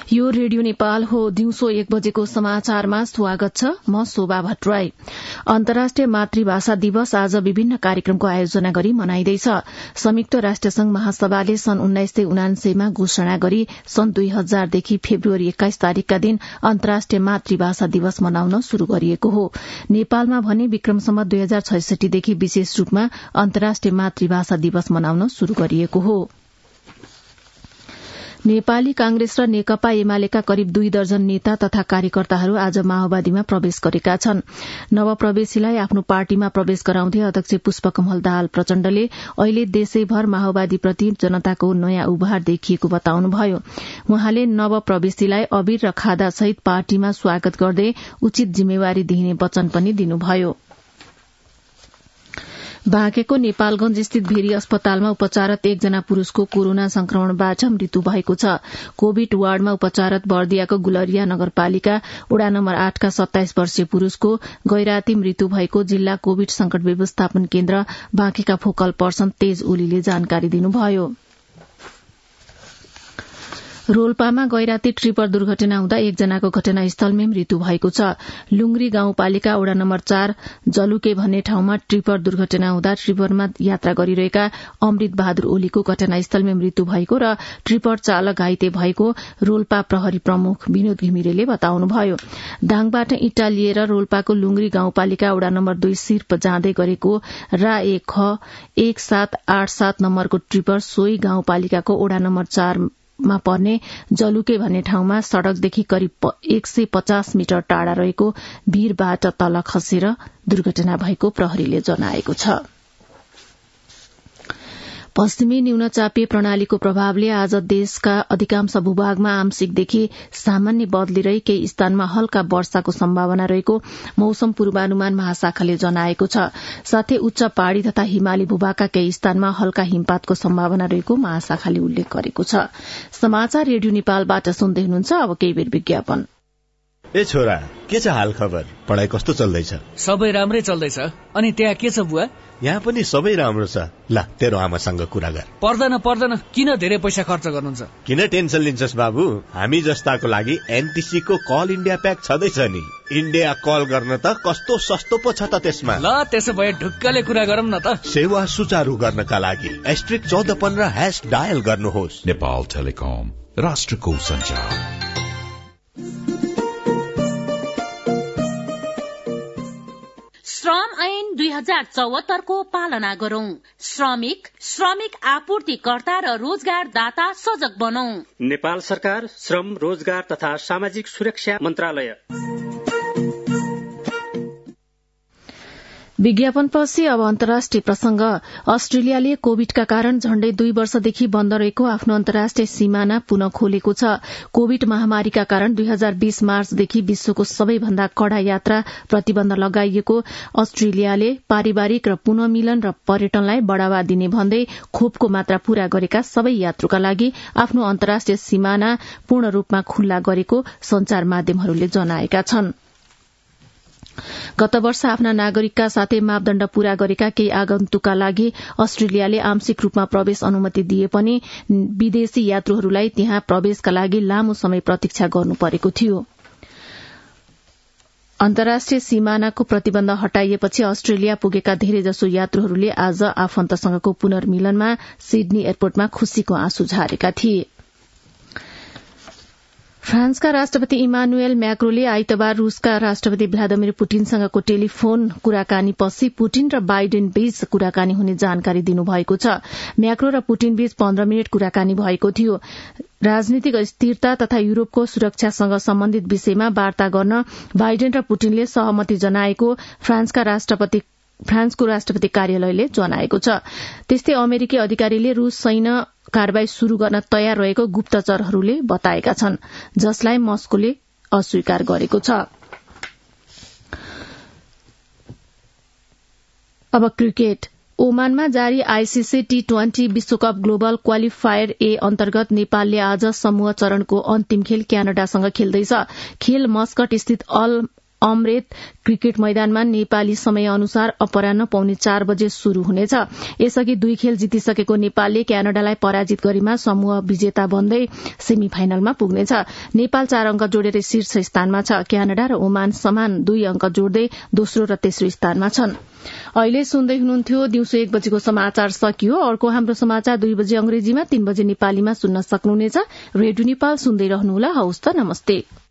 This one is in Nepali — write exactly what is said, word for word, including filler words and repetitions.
यो रेडियो नेपाल हो। दिउँसो एक बजेको समाचारमा स्वागत छ। म शोभा भट्टराई। अन्तर्राष्ट्रिय मातृभाषा दिवस आज विभिन्न कार्यक्रमको आयोजना गरी मनाइँदैछ। संयुक्त राष्ट्र संघ महासभाले सन् उन्नाइस सय उनान्सयमा घोषणा गरी सन् दुई हजारदेखि फेब्रुअरी एक्काइस तारीकका दिन अन्तर्राष्ट्रिय मातृभाषा दिवस मनाउन शुरू गरिएको हो। नेपालमा भने विक्रम सम्वत दुई हजार छैसठीदेखि विशेष रूपमा अन्तर्राष्ट्रिय मातृभाषा दिवस मनाउन शुरू गरिएको हो। नेपाली कांग्रेस र नेकपा एमालेका करिब दुई दर्जन नेता तथा कार्यकर्ताहरू आज माओवादीमा प्रवेश गरेका छन्। नवप्रवेशीलाई आफ्नो पार्टीमा प्रवेश गराउँदै अध्यक्ष पुष्पकमल दाहाल प्रचण्डले अहिले देशैभर माओवादीप्रति जनताको नयाँ उभार देखिएको बताउनुभयो। उहाँले नवप्रवेशीलाई अबीर र खादा सहित पार्टीमा स्वागत गर्दै उचित जिम्मेवारी दिइने वचन पनि दिनुभयो। बाँकेको नेपालगंज स्थित भेरी अस्पतालमा उपचाररत एकजना पुरूषको कोरोना संक्रमणबाट मृत्यु भएको छ। कोविड वार्डमा उपचाररत बर्दियाको गुलरिया नगरपालिका वडा नम्बर आठका सत्ताइस वर्षीय पुरूषको गैराती मृत्यु भएको जिल्ला कोविड संकट व्यवस्थापन केन्द्र बाँकेका फोकल पर्सन तेज ओलीले जानकारी दिनुभयो। रोल्पामा गैराती ट्रिपर दुर्घटना हुँदा एकजनाको घटनास्थलमै मृत्यु भएको छ। लुंग्री गाउँपालिका वडा नम्बर चार जलुके भन्ने ठाउँमा ट्रिपर दुर्घटना हुँदा ट्रिपरमा यात्रा गरिरहेका अमृत बहादुर ओलीको घटनास्थलमै मृत्यु भएको र ट्रिपर चालक घाइते भएको रोल्पा प्रहरी प्रमुख विनोद घिमिरेले बताउनुभयो। दाङबाट इँटा लिएर रोल्पाको लुंग्री गाउँपालिका वडा नम्बर दुई सिर्प जाँदै गरेको रा एक ख एक सात आठ सात नम्बरको ट्रिपर सोही गाउँपालिकाको वडा नम्बर चार मा पर्ने जलुके भन्ने ठाउँमा सड़कदेखि करिब एक सय पचास मिटर टाढा रहेको भीरबाट तल खसेर दुर्घटना भएको प्रहरीले जनाएको छ। पश्चिमी न्यूनचापीय प्रणालीको प्रभावले आज देशका अधिकांश भूभागमा आंशिकदेखि सामान्य बदलिरही केही स्थानमा हल्का वर्षाको सम्भावना रहेको मौसम पूर्वानुमान महाशाखाले जनाएको छ। साथै उच्च पहाड़ी तथा हिमाली भूभागका केही स्थानमा हल्का हिमपातको सम्भावना रहेको महाशाखाले उल्लेख गरेको छ। समाचार रेडियो नेपालबाट सुन्दै हुनुहुन्छ। अब केही बेर विज्ञापन। ए छोरा, के छ हाल खबर? पढाइ कस्तो चल्दैछ? सबै राम्रै चल्दैछ। अनि त्यहाँ के छ बुवा? यहाँ पनि सबै राम्रो छ। ल तेरो आमासँग कुरा गर। पर्दैन पर्दैन, किन धेरै पैसा खर्च गर्नुहुन्छ? किन टेन्सन लिन्छस् बाबु? हामी जस्ताको लागि एनटीसी को कल इन्डिया प्याक छँदैछ नि। इन्डिया कल गर्न त कस्तो सस्तो पो छ त त्यसमा। ल त्यसो भए ढुक्कले कुरा गरौँ न त। सेवा सुचारू गर्नका लागि एस्ट्रिक चौध पन्ध्र ह्याश डायल गर्नुहोस्। नेपाल टेलिकम, राष्ट्रको सञ्चार। श्रम ऐन दुई हजार चौहत्तरको पालना गरौं। श्रमिक, श्रमिक आपूर्तिकर्ता र रोजगारदाता सजग बनौं। नेपाल सरकार श्रम, रोजगार तथा सामाजिक सुरक्षा मन्त्रालय। विज्ञापनपछि अब अन्तर्राष्ट्रिय प्रसंग। अस्ट्रेलियाले कोविडका कारण झण्डै दुई वर्षदेखि बन्द रहेको आफ्नो अन्तर्राष्ट्रिय सीमाना पुनः खोलेको छ। कोविड महामारीका कारण दुई हजार बीस मार्चदेखि विश्वको सबैभन्दा कड़ा यात्रा प्रतिबन्ध लगाइएको अस्ट्रेलियाले पारिवारिक र पुनः मिलन र पर्यटनलाई बढ़ावा दिने भन्दै खोपको मात्रा पूरा गरेका सबै यात्रुका लागि आफ्नो अन्तर्राष्ट्रिय सीमाना पूर्ण रूपमा खुल्ला गरेको संचार माध्यमहरूले जनाएका छन्। गत वर्ष आफ्ना नागरिकका साथै मापदण्ड पूरा गरेका केही आगन्तुकका लागि अस्ट्रेलियाले आंशिक रूपमा प्रवेश अनुमति दिए पनि विदेशी यात्रुहरूलाई त्यहाँ प्रवेशका लागि लामो समय प्रतीक्षा गर्नु परेको थियो। अन्तर्राष्ट्रिय सीमानाको प्रतिबन्ध हटाइएपछि अस्ट्रेलिया पुगेका धेरैजसो यात्रुहरूले आज आफन्तसँगको पुनर्मिलनमा सिडनी एयरपोर्टमा खुशीको आँसु झारेका थिए। फ्रान्सका राष्ट्रपति इमानुएल म्याक्रोले आइतबार रूसका राष्ट्रपति भ्लादिमिर पुटिनसँगको टेलिफोन कुराकानीपछि पुटिन र बाइडेन बीच कुराकानी हुने जानकारी दिनुभएको छ। म्याक्रो र पुटिन बीच पन्ध्र मिनट कुराकानी भएको थियो। राजनीतिक स्थिरता तथा युरोपको सुरक्षासँग सम्बन्धित विषयमा वार्ता गर्न बाइडेन र पुटिनले सहमति जनाएको फ्रान्सका राष्ट्रपति फ्रान्सको राष्ट्रपति कार्यालयले जनाएको छ। त्यस्तै अमेरिकी अधिकारीले रूस सैन्य कारवाही शुरू गर्न तयार रहेको गुप्तचरहरूले बताएका छन्, जसलाई मस्कोले अस्वीकार गरेको छ। अब क्रिकेट। ओमानमा जारी आईसीसी टी ट्वेन्टी विश्वकप ग्लोबल क्वालिफायर ए अन्तर्गत नेपालले आज समूह चरणको अन्तिम खेल क्यानाडासँग खेल्दैछ। खेल मस्कट स्थित अल अमरेत क्रिकेट मैदानमा नेपाली समय अनुसार अपराह्न पौने चार बजे शुरू हुनेछ। यसअघि दुई खेल जितिसकेको नेपालले क्यानाडालाई पराजित गरेमा समूह विजेता बन्दै सेमी फाइनलमा पुग्नेछ। नेपाल चार अंक जोडेर शीर्ष स्थानमा छ। क्यानाडा र ओमान समान दुई अंक जोड्दै दोस्रो र तेस्रो स्थानमा छन्। अहिले सुन्दै हुनुहुन्थ्यो दिउँसो एक बजेको समाचार सकियो। अर्को हाम्रो समाचार दुई बजे अंग्रेजीमा, तीन बजे नेपालीमा सुन्न सक्नुहुनेछ। रेडियो नेपाल सुन्दै रहनुहोला। हवस् त, नमस्ते।